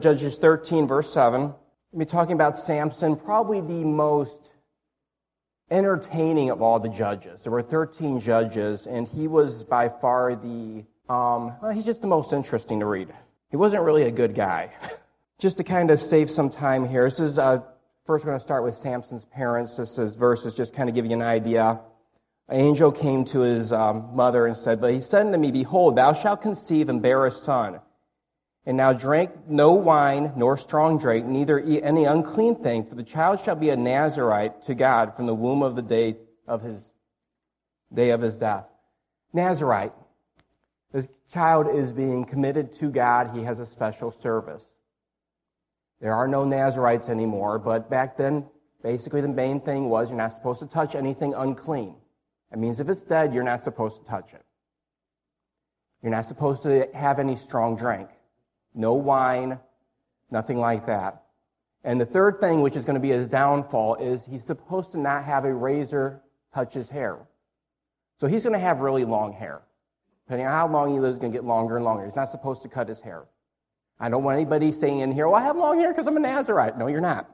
Judges 13, verse 7. We'll be talking about Samson, probably the most entertaining of all the judges. There were 13 judges, and he was by far he's just the most interesting to read. He wasn't really a good guy. Just to kind of save some time here, this is first we're going to start with Samson's parents. This is verses just kind of give you an idea. An angel came to his mother and said, "But he said unto me, Behold, thou shalt conceive and bear a son. And now drink no wine, nor strong drink, neither eat any unclean thing, for the child shall be a Nazarite to God from the womb of the day of his death." Nazarite. This child is being committed to God. He has a special service. There are no Nazarites anymore, but back then, basically the main thing was you're not supposed to touch anything unclean. That means if it's dead, you're not supposed to touch it. You're not supposed to have any strong drink. No wine, nothing like that. And the third thing, which is going to be his downfall, is he's supposed to not have a razor touch his hair. So he's going to have really long hair. Depending on how long he lives, it's going to get longer and longer. He's not supposed to cut his hair. I don't want anybody saying in here, "Well, I have long hair because I'm a Nazarite." No, you're not.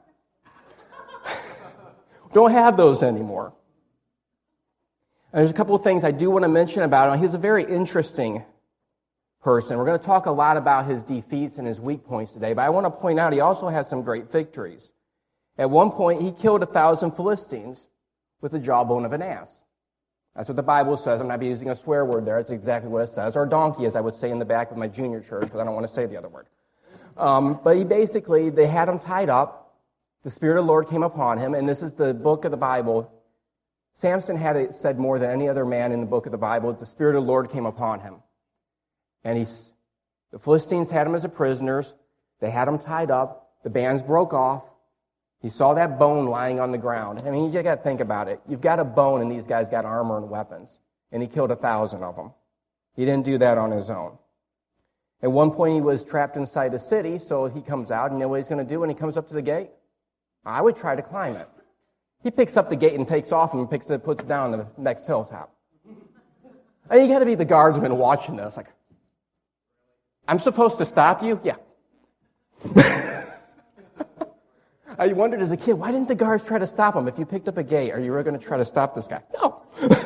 Don't have those anymore. And there's a couple of things I do want to mention about him. He's a very interesting person. We're going to talk a lot about his defeats and his weak points today, but I want to point out he also has some great victories. At one point, he killed 1,000 Philistines with the jawbone of an ass. That's what the Bible says. I'm not using a swear word there. It's exactly what it says. Or donkey, as I would say in the back of my junior church, because I don't want to say the other word. But they had him tied up. The Spirit of the Lord came upon him, and this is the book of the Bible. Samson had it said more than any other man in the book of the Bible. The Spirit of the Lord came upon him. And the Philistines had him as a prisoner. They had him tied up. The bands broke off. He saw that bone lying on the ground. I mean, you got to think about it. You've got a bone, and these guys got armor and weapons. And he killed 1,000 of them. He didn't do that on his own. At one point, he was trapped inside a city, so he comes out, and you know what he's going to do when he comes up to the gate? I would try to climb it. He picks up the gate and takes off and puts it down on the next hilltop. And you got to be the guardsman watching this, like, "I'm supposed to stop you?" Yeah. I wondered as a kid, why didn't the guards try to stop him? If you picked up a gate, are you really going to try to stop this guy? No.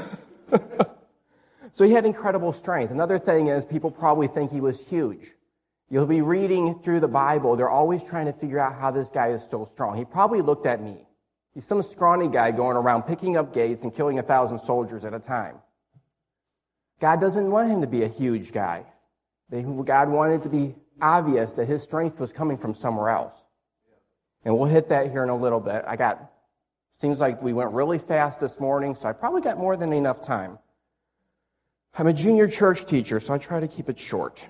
So he had incredible strength. Another thing is people probably think he was huge. You'll be reading through the Bible. They're always trying to figure out how this guy is so strong. He probably looked at me. He's some scrawny guy going around picking up gates and killing 1,000 soldiers at a time. God doesn't want him to be a huge guy. God wanted it to be obvious that his strength was coming from somewhere else. And we'll hit that here in a little bit. Seems like we went really fast this morning, so I probably got more than enough time. I'm a junior church teacher, so I try to keep it short.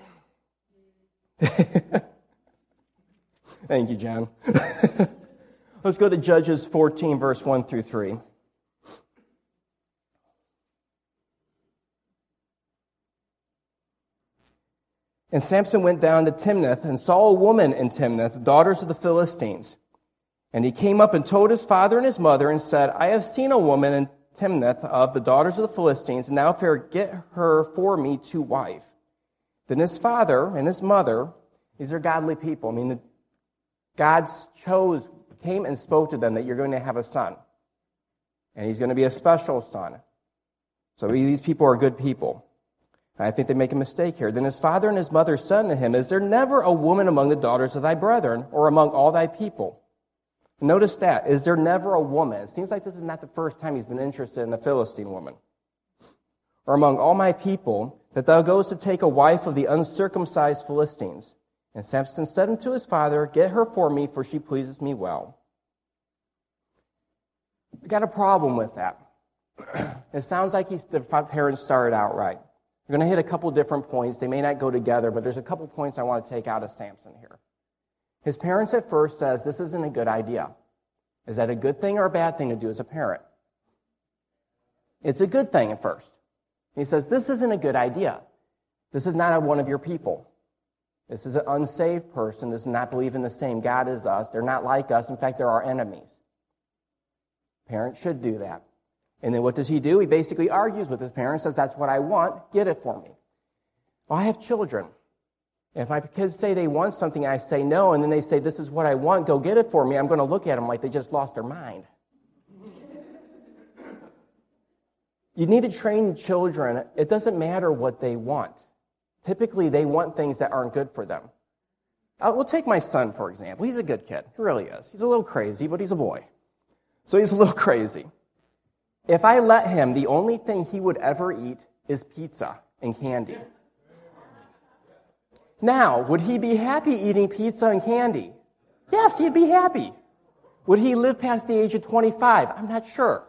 Thank you, John. Let's go to Judges 14, verse 1 through 3. And Samson went down to Timnath and saw a woman in Timnath, the daughters of the Philistines. And he came up and told his father and his mother and said, "I have seen a woman in Timnath of the daughters of the Philistines, and now fair get her for me to wife." Then his father and his mother, these are godly people. I mean, God came and spoke to them that you're going to have a son. And he's going to be a special son. So these people are good people. I think they make a mistake here. Then his father and his mother said to him, "Is there never a woman among the daughters of thy brethren, or among all thy people?" Notice that. Is there never a woman? It seems like this is not the first time he's been interested in a Philistine woman. "Or among all my people, that thou goest to take a wife of the uncircumcised Philistines." And Samson said unto his father, "Get her for me, for she pleases me well." I got a problem with that. It sounds like the parents started out right. We're going to hit a couple different points. They may not go together, but there's a couple points I want to take out of Samson here. His parents at first says this isn't a good idea. Is that a good thing or a bad thing to do as a parent? It's a good thing at first. He says this isn't a good idea. This is not one of your people. This is an unsaved person. Does not believe in the same God as us. They're not like us. In fact, they're our enemies. Parents should do that. And then what does he do? He basically argues with his parents, says, "That's what I want. Get it for me." Well, I have children. And if my kids say they want something, I say no, and then they say, this is what I want, go get it for me, I'm going to look at them like they just lost their mind. You need to train children. It doesn't matter what they want. Typically, they want things that aren't good for them. We'll take my son, for example. He's a good kid. He really is. He's a little crazy, but he's a boy. So he's a little crazy. If I let him, the only thing he would ever eat is pizza and candy. Now, would he be happy eating pizza and candy? Yes, he'd be happy. Would he live past the age of 25? I'm not sure.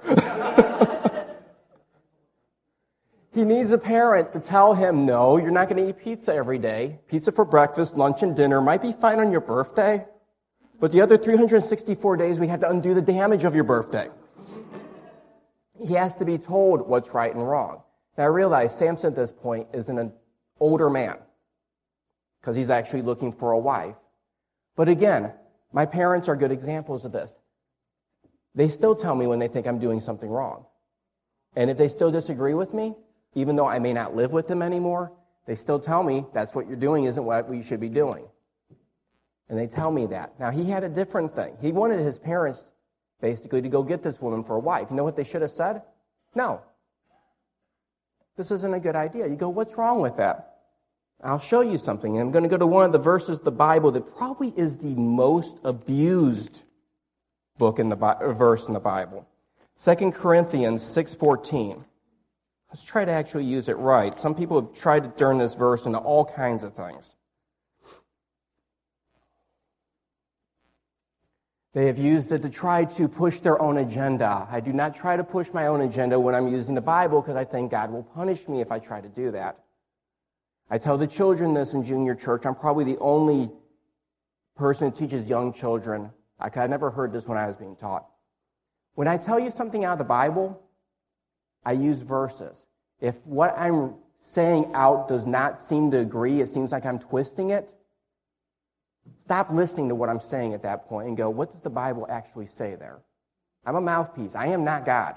He needs a parent to tell him, no, you're not going to eat pizza every day. Pizza for breakfast, lunch, and dinner might be fine on your birthday, but the other 364 days we have to undo the damage of your birthday. He has to be told what's right and wrong. Now, I realize Samson at this point is an older man because he's actually looking for a wife. But again, my parents are good examples of this. They still tell me when they think I'm doing something wrong. And if they still disagree with me, even though I may not live with them anymore, they still tell me that's what you're doing isn't what we should be doing. And they tell me that. Now, he had a different thing. He wanted his parents basically to go get this woman for a wife. You know what they should have said? No. This isn't a good idea. You go, what's wrong with that? I'll show you something. And I'm going to go to one of the verses of the Bible that probably is the most abused verse in the Bible. 2 Corinthians 6:14. Let's try to actually use it right. Some people have tried to turn this verse into all kinds of things. They have used it to try to push their own agenda. I do not try to push my own agenda when I'm using the Bible because I think God will punish me if I try to do that. I tell the children this in junior church. I'm probably the only person who teaches young children. I never heard this when I was being taught. When I tell you something out of the Bible, I use verses. If what I'm saying out does not seem to agree, it seems like I'm twisting it, stop listening to what I'm saying at that point and go, what does the Bible actually say there? I'm a mouthpiece. I am not God.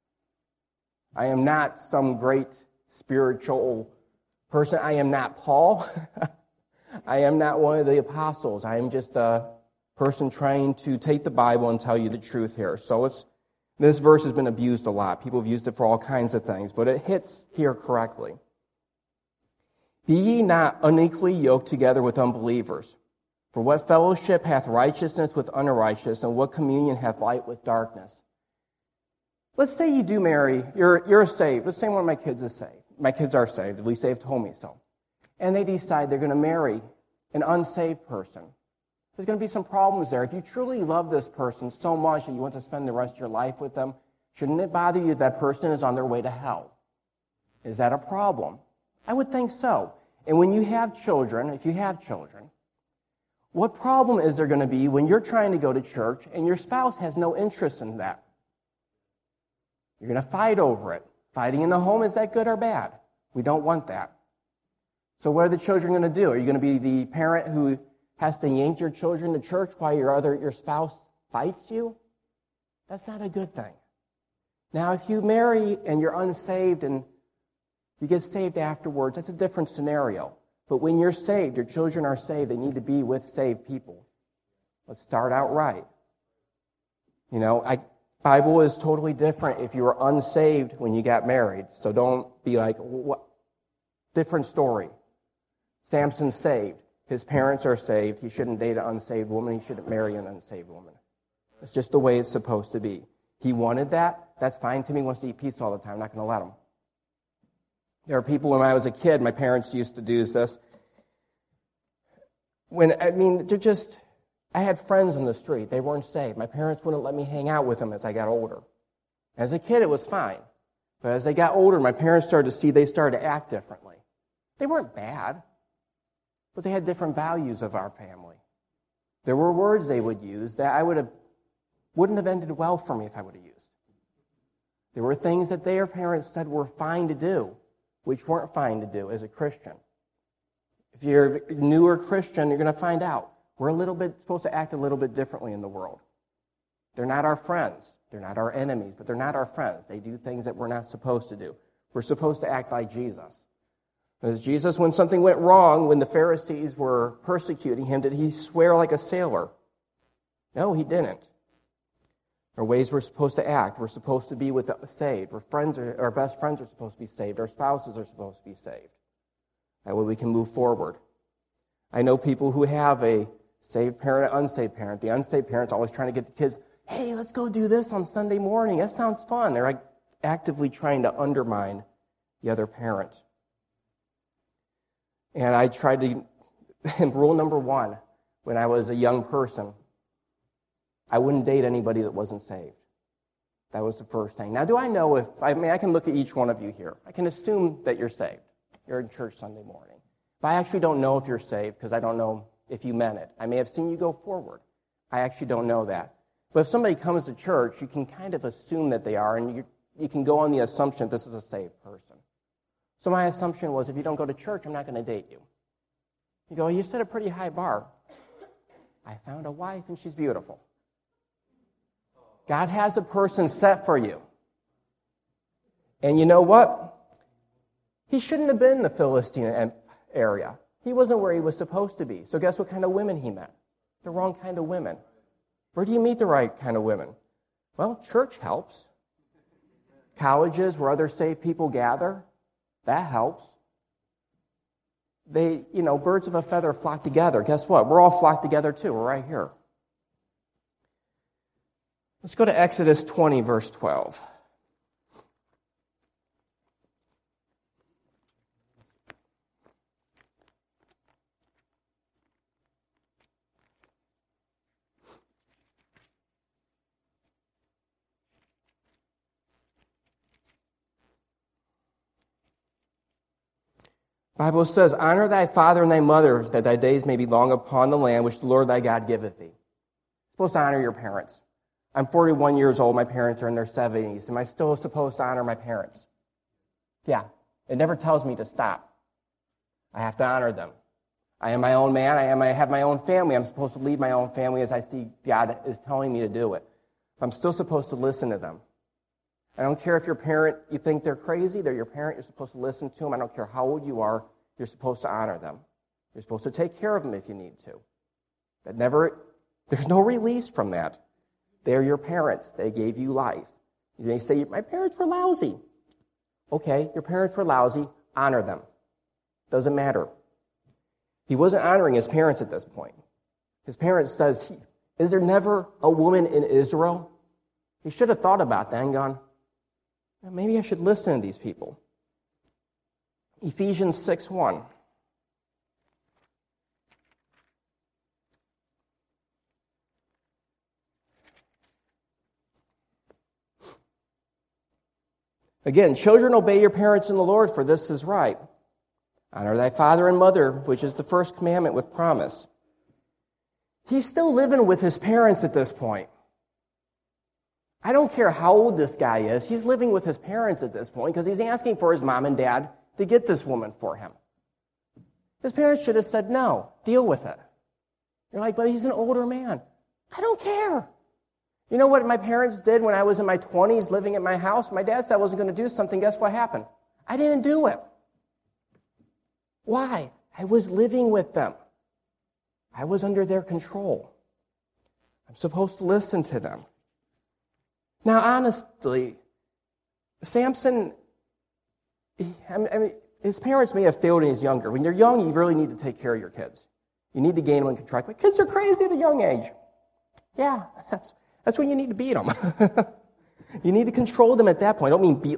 I am not some great spiritual person. I am not Paul. I am not one of the apostles. I am just a person trying to take the Bible and tell you the truth here. So this verse has been abused a lot. People have used it for all kinds of things, but it hits here correctly. Be ye not unequally yoked together with unbelievers. For what fellowship hath righteousness with unrighteousness, and what communion hath light with darkness? Let's say you do marry, you're saved. Let's say one of my kids is saved. My kids are saved, at least they've told me so. And they decide they're going to marry an unsaved person. There's going to be some problems there. If you truly love this person so much that you want to spend the rest of your life with them, shouldn't it bother you that person is on their way to hell? Is that a problem? I would think so. And when you have children, if you have children, what problem is there going to be when you're trying to go to church and your spouse has no interest in that? You're going to fight over it. Fighting in the home, is that good or bad? We don't want that. So what are the children going to do? Are you going to be the parent who has to yank your children to church while your spouse fights you? That's not a good thing. Now, if you marry and you're unsaved and you get saved afterwards, that's a different scenario. But when you're saved, your children are saved, they need to be with saved people. Let's start out right. Bible is totally different if you were unsaved when you got married. So don't be like, what? Different story. Samson's saved. His parents are saved. He shouldn't date an unsaved woman. He shouldn't marry an unsaved woman. It's just the way it's supposed to be. He wanted that. That's fine to me. He wants to eat pizza all the time. I'm not going to let him. There are people, when I was a kid, my parents used to do this. I had friends on the street. They weren't saved. My parents wouldn't let me hang out with them as I got older. As a kid, it was fine. But as they got older, my parents started to act differently. They weren't bad, but they had different values of our family. There were words they would use that wouldn't have ended well for me if I would have used. There were things that their parents said were fine to do, which weren't fine to do as a Christian. If you're a newer Christian, you're going to find out. We're supposed to act a little bit differently in the world. They're not our friends. They're not our enemies, but they're not our friends. They do things that we're not supposed to do. We're supposed to act like Jesus. As Jesus, when something went wrong, when the Pharisees were persecuting him, did he swear like a sailor? No, he didn't. There are ways we're supposed to act. We're supposed to be with the saved. Our best friends are supposed to be saved. Our spouses are supposed to be saved. That way we can move forward. I know people who have a saved parent, an unsaved parent. The unsaved parent's always trying to get the kids, hey, let's go do this on Sunday morning. That sounds fun. They're actively trying to undermine the other parent. And I tried to, rule number 1, when I was a young person, I wouldn't date anybody that wasn't saved. That was the first thing. Now, do I know I can look at each one of you here. I can assume that you're saved. You're in church Sunday morning. But I actually don't know if you're saved because I don't know if you meant it. I may have seen you go forward. I actually don't know that. But if somebody comes to church, you can kind of assume that they are, and you can go on the assumption this is a saved person. So my assumption was, if you don't go to church, I'm not going to date you. You go, you set a pretty high bar. I found a wife, and she's beautiful. God has a person set for you. And you know what? He shouldn't have been in the Philistine area. He wasn't where he was supposed to be. So guess what kind of women he met? The wrong kind of women. Where do you meet the right kind of women? Well, church helps. Colleges where other saved people gather, that helps. Birds of a feather flock together. Guess what? We're all flocked together too. We're right here. Let's go to Exodus 20, verse 12. The Bible says, honor thy father and thy mother, that thy days may be long upon the land which the Lord thy God giveth thee. You're supposed to honor your parents. I'm 41 years old. My parents are in their 70s. Am I still supposed to honor my parents? Yeah. It never tells me to stop. I have to honor them. I am my own man. I have my own family. I'm supposed to lead my own family as I see God is telling me to do it. I'm still supposed to listen to them. I don't care if your parent, you think they're crazy, they're your parent, you're supposed to listen to them. I don't care how old you are, you're supposed to honor them. You're supposed to take care of them if you need to. There's no release from that. They're your parents. They gave you life. You may say, my parents were lousy. Okay, your parents were lousy. Honor them. Doesn't matter. He wasn't honoring his parents at this point. His parents says, is there never a woman in Israel? He should have thought about that and gone, maybe I should listen to these people. Ephesians 6:1. Again, children, obey your parents in the Lord, for this is right. Honor thy father and mother, which is the first commandment with promise. He's still living with his parents at this point. I don't care how old this guy is. He's living with his parents at this point because he's asking for his mom and dad to get this woman for him. His parents should have said, no, deal with it. You're like, but he's an older man. I don't care. You know what my parents did when I was in my 20s living at my house? My dad said I wasn't going to do something. Guess what happened? I didn't do it. Why? I was living with them. I was under their control. I'm supposed to listen to them. Now, honestly, Samson, his parents may have failed when he was younger. When you're young, you really need to take care of your kids. You need to gain them in control. My kids are crazy at a young age. Yeah, that's when you need to beat them. You need to control them at that point. I don't mean beat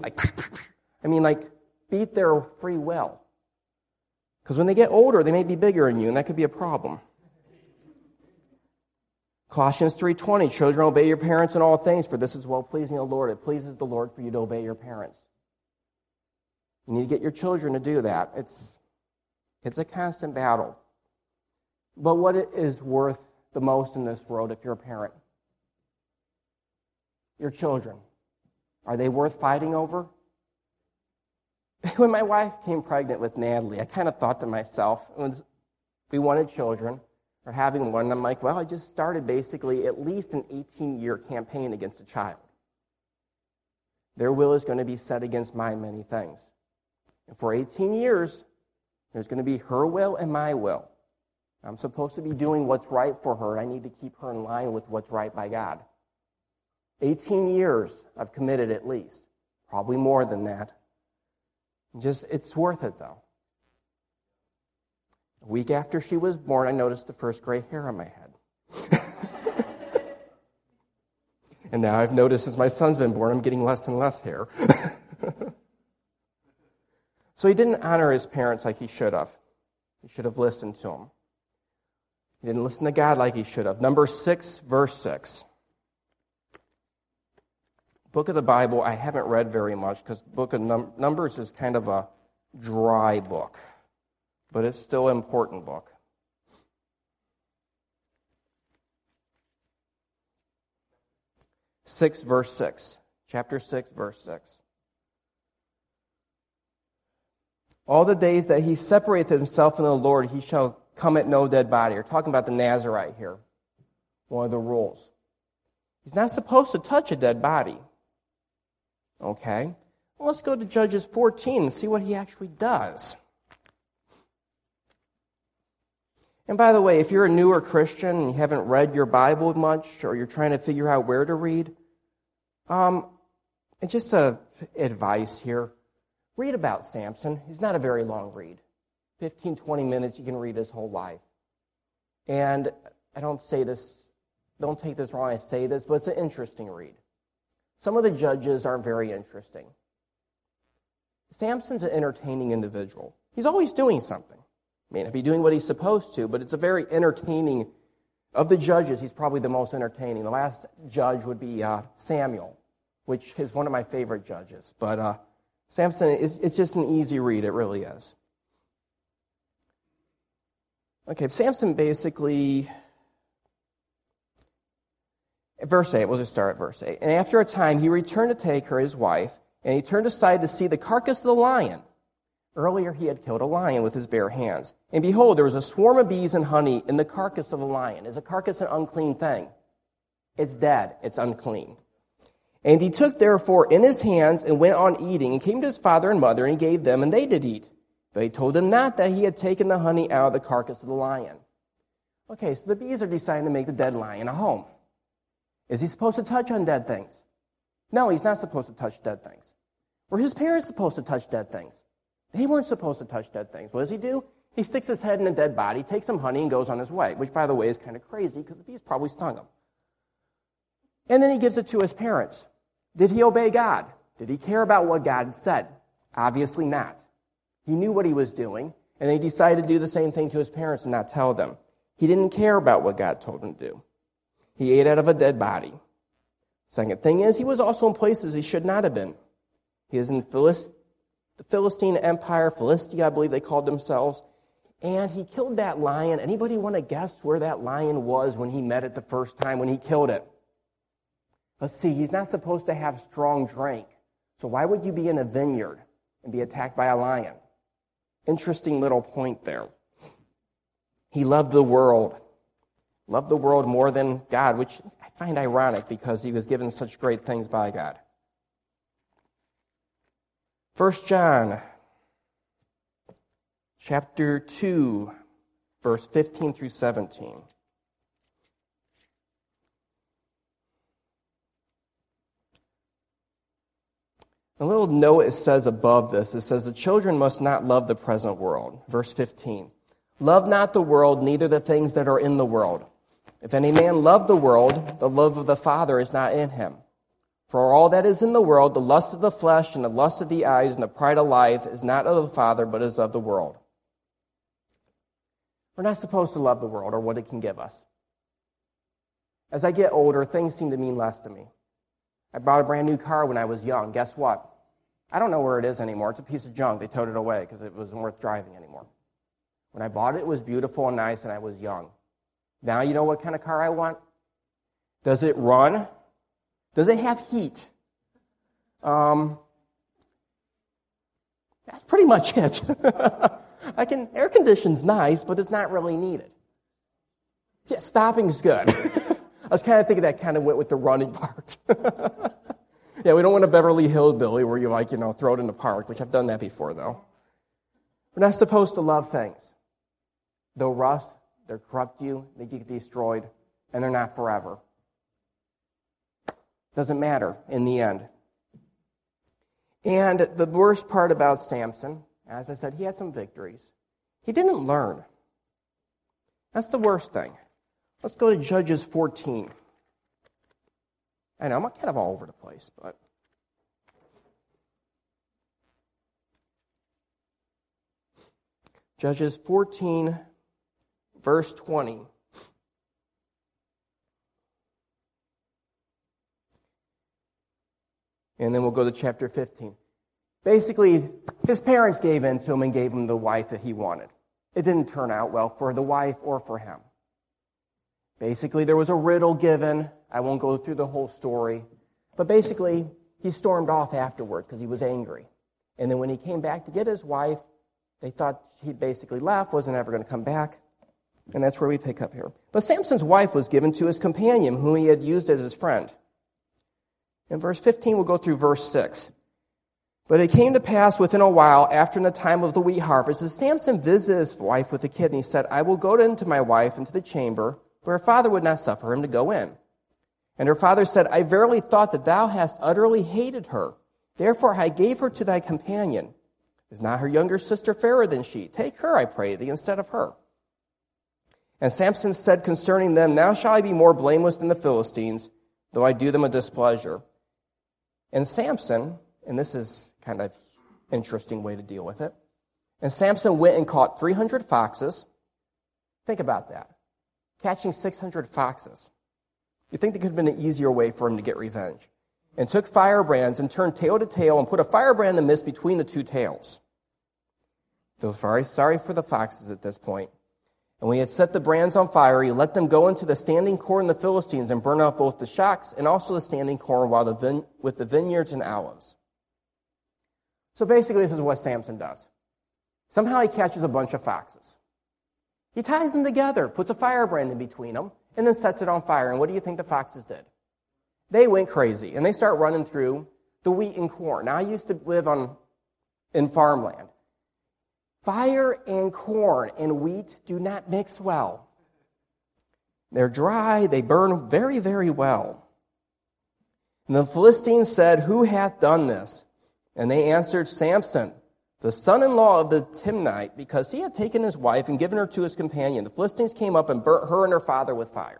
beat their free will. Because when they get older, they may be bigger than you, and that could be a problem. Colossians 3:20, children, obey your parents in all things, for this is well-pleasing to the Lord. It pleases the Lord for you to obey your parents. You need to get your children to do that. It's a constant battle. But what is worth the most in this world if you're a parent? Your children. Are they worth fighting over? When my wife became pregnant with Natalie, I kind of thought to myself, we wanted children, or having one, and I'm like, well, I just started basically at least an 18-year campaign against a child. Their will is going to be set against mine many things. And for 18 years, There's going to be her will and my will. I'm supposed to be doing what's right for her. I need to keep her in line with what's right by God. 18 years I've committed at least. Probably more than that. It's worth it, though. A week after she was born, I noticed the first gray hair on my head. And now I've noticed since my son's been born, I'm getting less and less hair. So he didn't honor his parents like he should have. He should have listened to them. He didn't listen to God like he should have. Numbers 6, verse 6. Book of the Bible I haven't read very much because book of Numbers is kind of a dry book. But it's still an important book. Chapter 6, verse 6. All the days that he separated himself from the Lord, he shall come at no dead body. We're talking about the Nazirite here. One of the rules. He's not supposed to touch a dead body. Okay? Well, let's go to Judges 14 and see what he actually does. And by the way, if you're a newer Christian and you haven't read your Bible much, or you're trying to figure out where to read, it's just advice here. Read about Samson. He's not a very long read. 15, 20 minutes, you can read his whole life. And I don't take this wrong, I say this, but it's an interesting read. Some of the judges aren't very interesting. Samson's an entertaining individual. He's always doing something. May not be doing what he's supposed to, but it's a very entertaining. Of the judges, he's probably the most entertaining. The last judge would be Samuel, which is one of my favorite judges. But Samson, it's just an easy read. It really is. Okay, Samson basically, verse 8, we'll just start at verse 8. And after a time, he returned to take her, his wife, and he turned aside to see the carcass of the lion. Earlier, he had killed a lion with his bare hands. And behold, there was a swarm of bees and honey in the carcass of a lion. Is a carcass an unclean thing? It's dead. It's unclean. And he took, therefore, in his hands and went on eating, and came to his father and mother, and gave them, and they did eat. But he told them not that he had taken the honey out of the carcass of the lion. Okay, so the bees are deciding to make the dead lion a home. Is he supposed to touch on dead things? No, he's not supposed to touch dead things. Were his parents supposed to touch dead things? They weren't supposed to touch dead things. What does he do? He sticks his head in a dead body, takes some honey, and goes on his way, which, by the way, is kind of crazy because the bees probably stung him. And then he gives it to his parents. Did he obey God? Did he care about what God said? Obviously not. He knew what he was doing, and he decided to do the same thing to his parents and not tell them. He didn't care about what God told him to do. He ate out of a dead body. Second thing is, he was also in places he should not have been. He is in the Philistine Empire, Philistia, I believe they called themselves, and he killed that lion. Anybody want to guess where that lion was when he met it the first time, when he killed it? Let's see, he's not supposed to have strong drink. So why would you be in a vineyard and be attacked by a lion? Interesting little point there. He loved the world more than God, which I find ironic because he was given such great things by God. 1 John chapter 2, verse 15 through 17. A little note it says above this. It says, the children must not love the present world. Verse 15. Love not the world, neither the things that are in the world. If any man love the world, the love of the Father is not in him. For all that is in the world, the lust of the flesh and the lust of the eyes and the pride of life is not of the Father, but is of the world. We're not supposed to love the world or what it can give us. As I get older, things seem to mean less to me. I bought a brand new car when I was young. Guess what? I don't know where it is anymore. It's a piece of junk. They towed it away because it wasn't worth driving anymore. When I bought it, it was beautiful and nice, and I was young. Now you know what kind of car I want? Does it run? Does it have heat? That's pretty much it. Air conditioning's nice, but it's not really needed. Yeah, stopping's good. I was kind of thinking that kind of went with the running part. Yeah, we don't want a Beverly Hillbilly where you throw it in the park, which I've done that before, though. We're not supposed to love things. They'll rust, they'll corrupt you, they get destroyed, and they're not forever. Doesn't matter in the end. And the worst part about Samson, as I said, he had some victories. He didn't learn. That's the worst thing. Let's go to Judges 14. I know, I'm kind of all over the place, but... Judges 14, verse 20. And then we'll go to chapter 15. Basically, his parents gave in to him and gave him the wife that he wanted. It didn't turn out well for the wife or for him. Basically, there was a riddle given. I won't go through the whole story. But basically, he stormed off afterwards because he was angry. And then when he came back to get his wife, they thought he'd basically left, wasn't ever going to come back. And that's where we pick up here. But Samson's wife was given to his companion, whom he had used as his friend. In verse 15, we'll go through verse 6. But it came to pass within a while, after the time of the wheat harvest, as Samson visited his wife with a kid, and he said, I will go into my wife into the chamber, where her father would not suffer him to go in. And her father said, I verily thought that thou hast utterly hated her. Therefore I gave her to thy companion. Is not her younger sister fairer than she? Take her, I pray thee, instead of her. And Samson said concerning them, Now shall I be more blameless than the Philistines, though I do them a displeasure. And Samson, and this is kind of an interesting way to deal with it, and Samson went and caught 300 foxes. Think about that. Catching 600 foxes. You'd think there could have been an easier way for him to get revenge. And took firebrands and turned tail to tail and put a firebrand in the midst between the two tails. Feel very sorry for the foxes at this point. And when he had set the brands on fire, he let them go into the standing corn of the Philistines and burn up both the shocks and also the standing corn with the vineyards and olives. So basically, this is what Samson does. Somehow he catches a bunch of foxes. He ties them together, puts a firebrand in between them, and then sets it on fire. And what do you think the foxes did? They went crazy, and they start running through the wheat and corn. Now, I used to live in farmland. Fire and corn and wheat do not mix well. They're dry, they burn very, very well. And the Philistines said, Who hath done this? And they answered, Samson, the son-in-law of the Timnite, because he had taken his wife and given her to his companion. The Philistines came up and burnt her and her father with fire.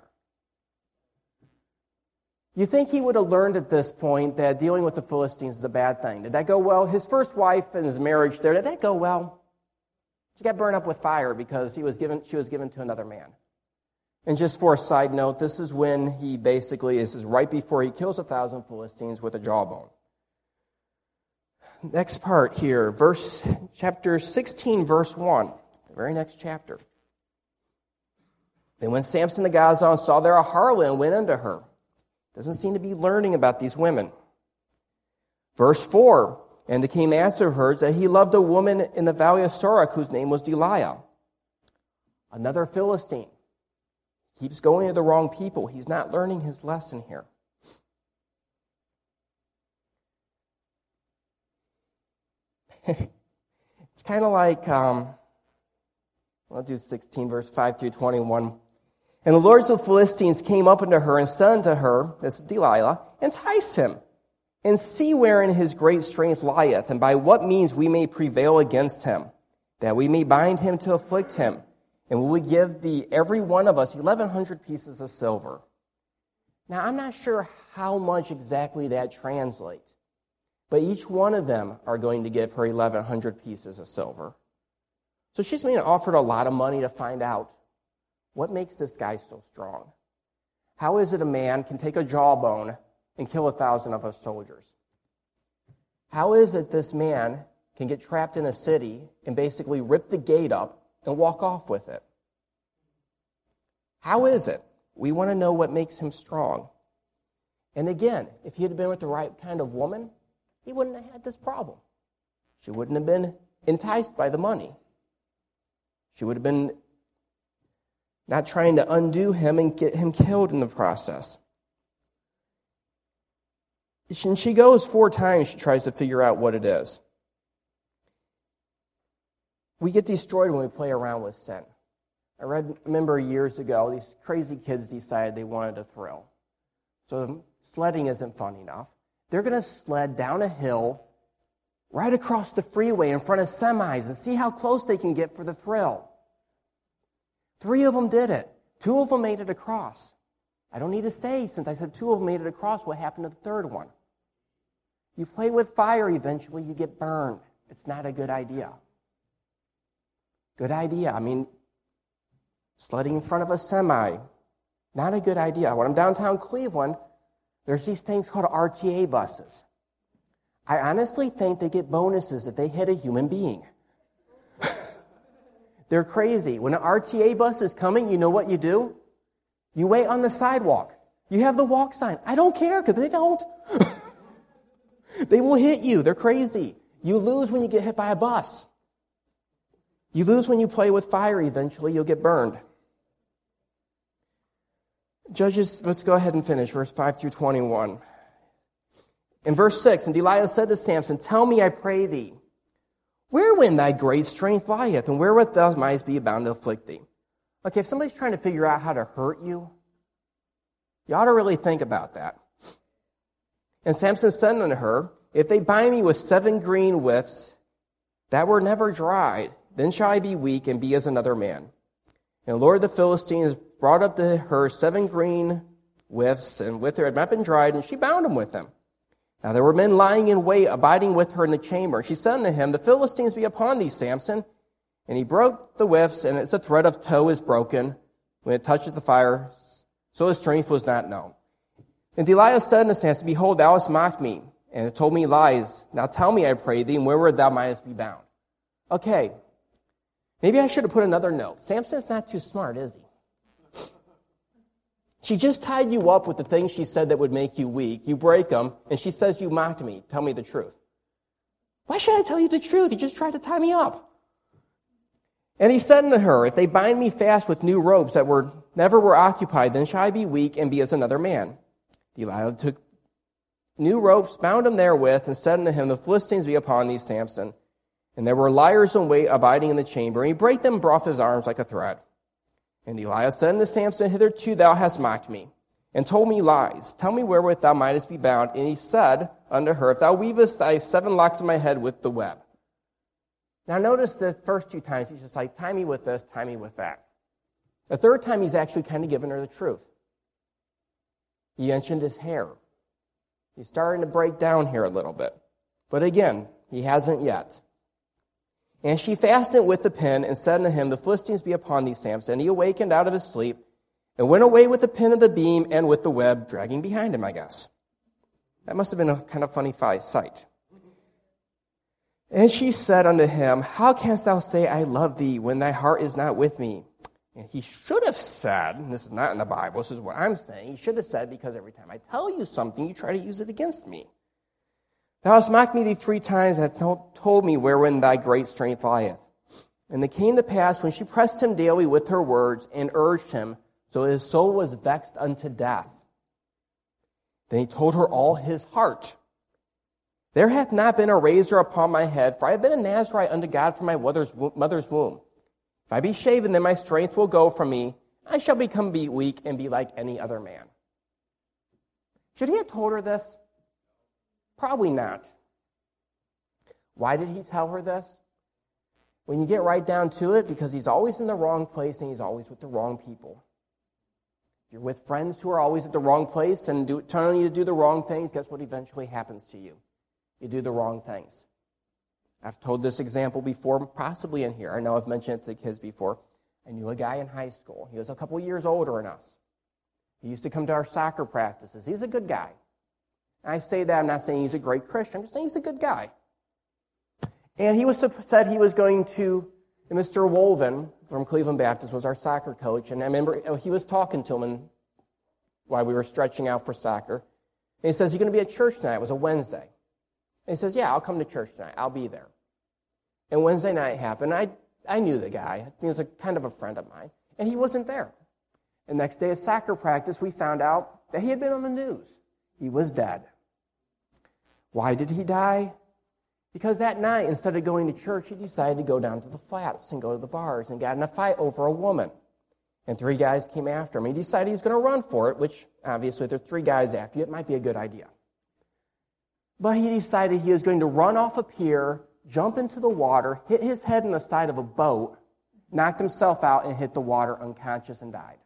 You think he would have learned at this point that dealing with the Philistines is a bad thing. Did that go well? His first wife and his marriage there, did that go well? She got burned up with fire because she was given to another man. And just for a side note, this is when this is right before he kills 1,000 Philistines with a jawbone. Next part here, chapter 16, verse 1, the very next chapter. Then when Samson the Gazon saw there a harlot and went unto her. Doesn't seem to be learning about these women. Verse 4, and it came answer of hers that he loved a woman in the valley of Sorek whose name was Delilah. Another Philistine. Keeps going to the wrong people. He's not learning his lesson here. It's kind of like, I'll do 16, verse 5 through 21. And the lords of the Philistines came up unto her and said unto her, this is Delilah, entice him, and see wherein his great strength lieth, and by what means we may prevail against him, that we may bind him to afflict him, and we will give thee every one of us 1,100 pieces of silver. Now, I'm not sure how much exactly that translates, but each one of them are going to give her 1,100 pieces of silver. So she's being offered a lot of money to find out what makes this guy so strong. How is it a man can take a jawbone and kill 1,000 of us soldiers? How is it this man can get trapped in a city and basically rip the gate up and walk off with it? How is it? We want to know what makes him strong. And again, if he had been with the right kind of woman, he wouldn't have had this problem. She wouldn't have been enticed by the money. She would have been not trying to undo him and get him killed in the process. And she goes 4 times, she tries to figure out what it is. We get destroyed when we play around with sin. Remember years ago, these crazy kids decided they wanted a thrill. So sledding isn't fun enough. They're going to sled down a hill right across the freeway in front of semis and see how close they can get for the thrill. 3 of them did it. 2 of them made it across. I don't need to say, since I said 2 of them made it across, what happened to the third one. You play with fire, eventually you get burned. It's not a good idea. Good idea. I mean, sledding in front of a semi, not a good idea. When I'm downtown Cleveland, there's these things called RTA buses. I honestly think they get bonuses if they hit a human being. They're crazy. When an RTA bus is coming, you know what you do? You wait on the sidewalk. You have the walk sign. I don't care, because they don't. They will hit you. They're crazy. You lose when you get hit by a bus. You lose when you play with fire. Eventually, you'll get burned. Judges, let's go ahead and finish, verse 5 through 21. In verse 6, and Delilah said to Samson, "Tell me, I pray thee, wherein thy great strength lieth, and wherewith thou mightest be bound to afflict thee." Okay, if somebody's trying to figure out how to hurt you, you ought to really think about that. And Samson said unto her, "If they bind me with 7 green withs that were never dried, then shall I be weak and be as another man." And the Lord of the Philistines brought up to her 7 green withs, and with her had not been dried, and she bound him with them. Now there were men lying in wait, abiding with her in the chamber. She said unto him, "The Philistines be upon thee, Samson." And he broke the withs, and as a thread of tow is broken when it toucheth the fire, so his strength was not known. And Delilah said unto Samson, "Behold, thou hast mocked me, and hast told me lies. Now tell me, I pray thee, and wherewith thou mightest be bound." Okay, maybe I should have put another note. Samson's not too smart, is he? She just tied you up with the things she said that would make you weak. You break them, and she says, "You mocked me. Tell me the truth." Why should I tell you the truth? You just tried to tie me up. And he said unto her, "If they bind me fast with new ropes that never were occupied, then shall I be weak and be as another man." Delilah took new ropes, bound him therewith, and said unto him, "The Philistines be upon thee, Samson." And there were liars in wait abiding in the chamber, and he brake them and brought his arms like a thread. And Delilah said unto Samson, "Hitherto thou hast mocked me, and told me lies. Tell me wherewith thou mightest be bound." And he said unto her, "If thou weavest thy 7 locks of my head with the web." Now notice the first 2 times, he's just like, tie me with this, tie me with that. The third time, he's actually kind of giving her the truth. He mentioned his hair. He's starting to break down here a little bit. But again, he hasn't yet. And she fastened with the pin and said unto him, "The Philistines be upon thee, Samson." And he awakened out of his sleep and went away with the pin of the beam and with the web dragging behind him, I guess. That must have been a kind of funny sight. And she said unto him, "How canst thou say, I love thee, when thy heart is not with me?" And he should have said, and this is not in the Bible, this is what I'm saying, he should have said, because every time I tell you something, you try to use it against me. "Thou hast mocked me 3 times, and hast told me wherein thy great strength lieth." And it came to pass, when she pressed him daily with her words, and urged him, so his soul was vexed unto death. Then he told her all his heart. "There hath not been a razor upon my head, for I have been a Nazarite unto God from my mother's womb. If I be shaven, then my strength will go from me. I shall become weak and be like any other man." Should he have told her this? Probably not. Why did he tell her this? When you get right down to it, because he's always in the wrong place and he's always with the wrong people. If you're with friends who are always at the wrong place and telling you to do the wrong things, guess what eventually happens to you? You do the wrong things. I've told this example before, possibly in here. I know I've mentioned it to the kids before. I knew a guy in high school. He was a couple years older than us. He used to come to our soccer practices. He's a good guy. I say that, I'm not saying he's a great Christian, I'm just saying he's a good guy. And he said he was going to, Mr. Wolven from Cleveland Baptist was our soccer coach, and I remember he was talking to him while we were stretching out for soccer. And he says, "You're going to be at church tonight." It was a Wednesday. And he says, "Yeah, I'll come to church tonight. I'll be there." And Wednesday night happened. I knew the guy. He was kind of a friend of mine. And he wasn't there. The next day at soccer practice, we found out that he had been on the news. He was dead. Why did he die? Because that night, instead of going to church, he decided to go down to the flats and go to the bars and got in a fight over a woman. And 3 guys came after him. He decided he's going to run for it, which obviously if there's 3 guys after you, it might be a good idea. But he decided he was going to run off a pier, jump into the water, hit his head in the side of a boat, knocked himself out, and hit the water unconscious and died.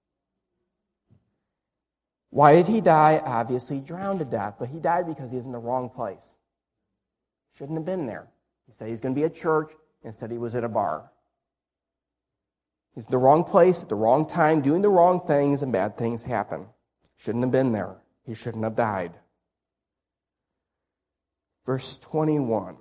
Why did he die? Obviously, he drowned to death, but he died because he was in the wrong place. Shouldn't have been there. He said he was going to be at church. Instead, he was at a bar. He's in the wrong place at the wrong time, doing the wrong things, and bad things happen. Shouldn't have been there. He shouldn't have died. Verse 21.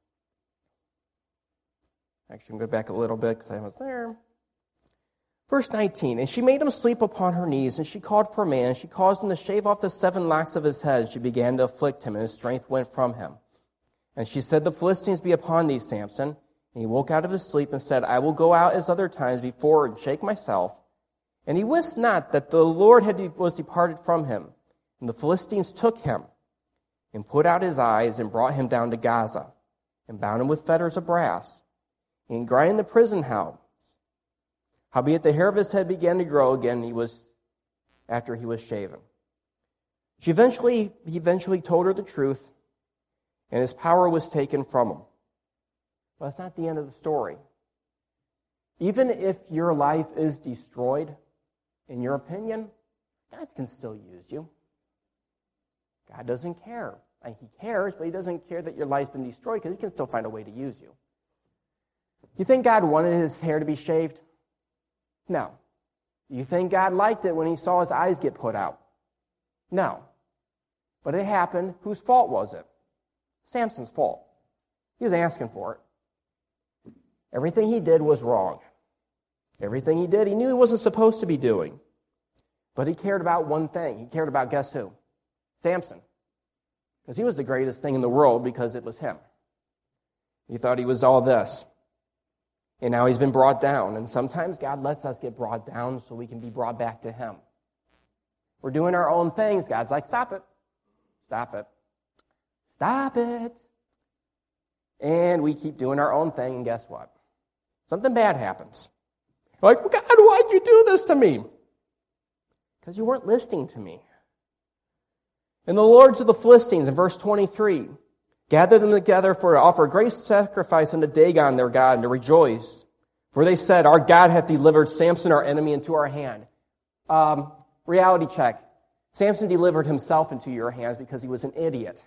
Actually, I'm going to go back a little bit because I was there. Verse 19. And she made him sleep upon her knees, and she called for a man. She caused him to shave off the 7 locks of his head. She began to afflict him, and his strength went from him. And she said, the Philistines be upon thee, Samson. And he woke out of his sleep and said, I will go out as other times before and shake myself. And he wist not that the Lord was departed from him. And the Philistines took him and put out his eyes and brought him down to Gaza and bound him with fetters of brass and grind in the prison house. Howbeit the hair of his head began to grow again after he was shaven. He eventually told her the truth, and his power was taken from him. But that's not the end of the story. Even if your life is destroyed, in your opinion, God can still use you. God doesn't care. He cares, but he doesn't care that your life's been destroyed because he can still find a way to use you. You think God wanted his hair to be shaved? No. You think God liked it when he saw his eyes get put out? No. But it happened. Whose fault was it? Samson's fault. He was asking for it. Everything he did was wrong. Everything he did, he knew he wasn't supposed to be doing. But he cared about one thing. He cared about, guess who? Samson. Because he was the greatest thing in the world because it was him. He thought he was all this. And now he's been brought down. And sometimes God lets us get brought down so we can be brought back to him. We're doing our own things. God's like, stop it. Stop it. Stop it. And we keep doing our own thing, and guess what? Something bad happens. We're like, God, why'd you do this to me? Because you weren't listening to me. And the lords of the Philistines, in verse 23, gathered them together to offer a great sacrifice unto Dagon their God, and to rejoice. For they said, our God hath delivered Samson our enemy into our hand. Reality check. Samson delivered himself into your hands because he was an idiot.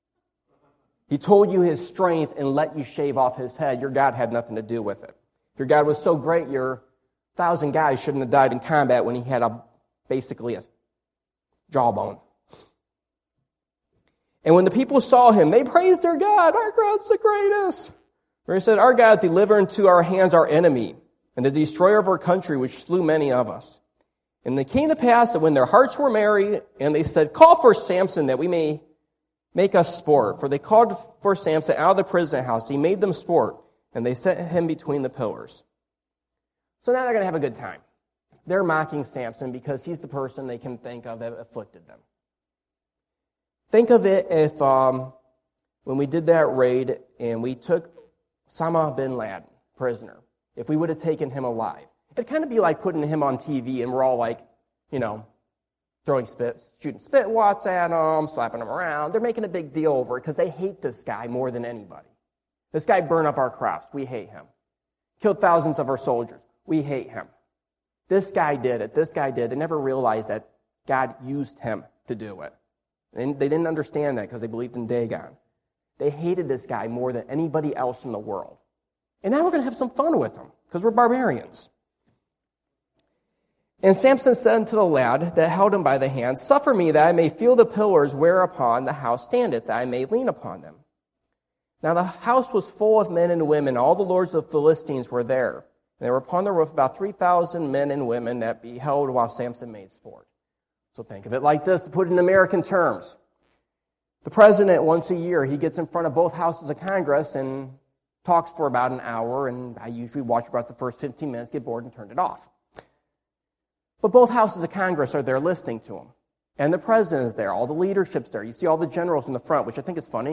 He told you his strength and let you shave off his head. Your God had nothing to do with it. If your God was so great, your 1,000 guys shouldn't have died in combat when he had basically a jawbone. And when the people saw him, they praised their God. Our God's the greatest. For he said, our God delivered into our hands our enemy and the destroyer of our country, which slew many of us. And it came to pass that when their hearts were merry, and they said, call for Samson that we may make us sport. For they called for Samson out of the prison house. He made them sport, and they set him between the pillars. So now they're going to have a good time. They're mocking Samson because he's the person they can think of that afflicted them. Think of it if when we did that raid and we took Osama bin Laden prisoner, if we would have taken him alive. It'd kind of be like putting him on TV and we're all like, throwing shooting spitwats at him, slapping him around. They're making a big deal over it because they hate this guy more than anybody. This guy burned up our crops. We hate him. Killed thousands of our soldiers. We hate him. This guy did it. This guy did. They never realized that God used him to do it. And they didn't understand that because they believed in Dagon. They hated this guy more than anybody else in the world. And now we're going to have some fun with him because we're barbarians. And Samson said unto the lad that held him by the hand, suffer me that I may feel the pillars whereupon the house standeth, that I may lean upon them. Now the house was full of men and women. All the lords of the Philistines were there. And there were upon the roof about 3,000 men and women that beheld while Samson made sport. So think of it like this, to put it in American terms. The president, once a year, he gets in front of both houses of Congress and talks for about an hour, and I usually watch about the first 15 minutes, get bored, and turn it off. But both houses of Congress are there listening to him. And the president is there, all the leadership's there. You see all the generals in the front, which I think is funny,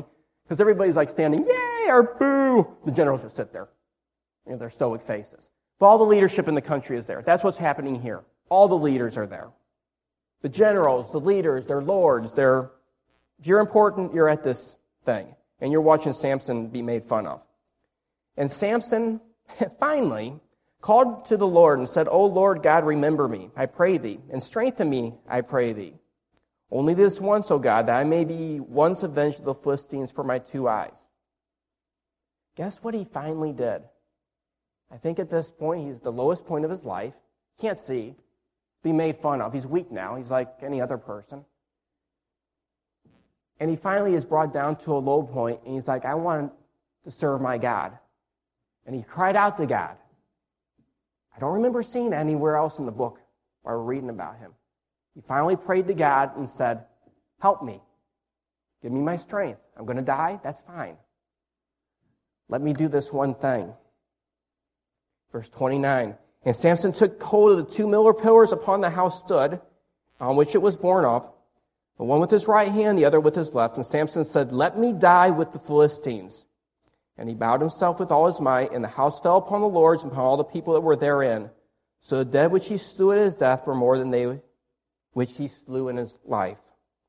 Because everybody's like standing, yay, or boo. The generals just sit there. Their stoic faces. But all the leadership in the country is there. That's what's happening here. All the leaders are there. The generals, the leaders, their lords, if you're important, you're at this thing. And you're watching Samson be made fun of. And Samson finally called to the Lord and said, O Lord God, remember me, I pray thee, and strengthen me, I pray thee. Only this once, O God, that I may be once avenged of the Philistines for my 2 eyes. Guess what he finally did? I think at this point, he's the lowest point of his life. Can't see. Be made fun of. He's weak now. He's like any other person. And he finally is brought down to a low point, and he's like, I want to serve my God. And he cried out to God. I don't remember seeing that anywhere else in the book while we're reading about him. He finally prayed to God and said, help me. Give me my strength. I'm going to die. That's fine. Let me do this one thing. Verse 29. And Samson took hold of the 2 millar pillars upon the house stood, on which it was borne up, the one with his right hand, the other with his left. And Samson said, let me die with the Philistines. And he bowed himself with all his might, and the house fell upon the lords and upon all the people that were therein. So the dead which he slew at his death were more than they which he slew in his life.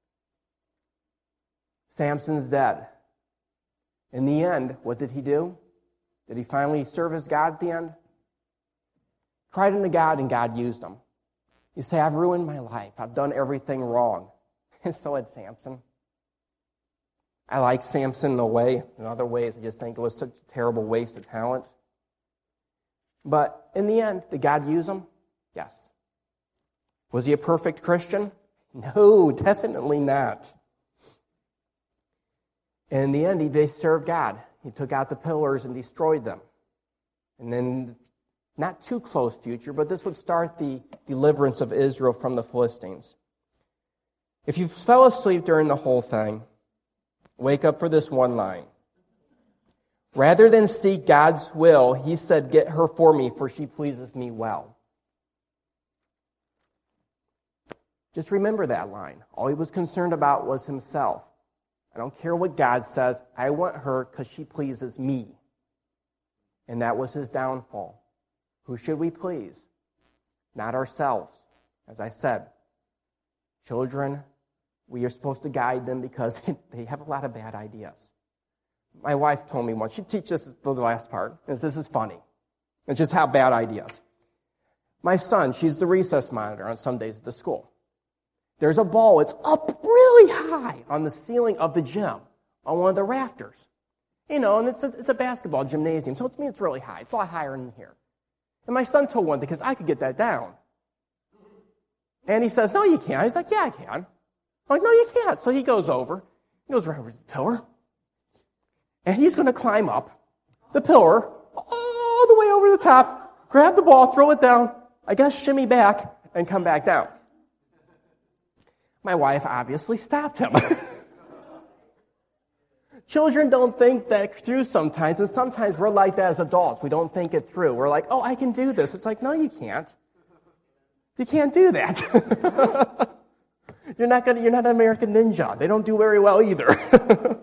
Samson's dead. In the end, what did he do? Did he finally serve his God at the end? Cried unto God, and God used him. You say, I've ruined my life. I've done everything wrong. And so had Samson. I like Samson in a way. In other ways, I just think it was such a terrible waste of talent. But in the end, did God use him? Yes. Was he a perfect Christian? No, definitely not. And in the end, he served God. He took out the pillars and destroyed them. And then, not too close future, but this would start the deliverance of Israel from the Philistines. If you fell asleep during the whole thing, wake up for this one line. Rather than seek God's will, he said, get her for me, for she pleases me well. Just remember that line. All he was concerned about was himself. I don't care what God says. I want her because she pleases me. And that was his downfall. Who should we please? Not ourselves. As I said, children, we are supposed to guide them because they have a lot of bad ideas. My wife told me once, she teaches the last part, and this is funny. It's just how bad ideas. My son, she's the recess monitor on some days at the school. There's a ball, it's up really high on the ceiling of the gym, on one of the rafters. And it's a basketball gymnasium, so it's really high. It's a lot higher than here. And my son told one because I could get that down. And he says, no, you can't. He's like, yeah, I can. I'm like, no, you can't. So he goes over right over to the pillar, and he's going to climb up the pillar all the way over the top, grab the ball, throw it down, I guess shimmy back, and come back down. My wife obviously stopped him. Children don't think that through sometimes, and sometimes we're like that as adults. We don't think it through. We're like, oh, I can do this. It's like, no, you can't. You can't do that. You're not an American Ninja. They don't do very well either.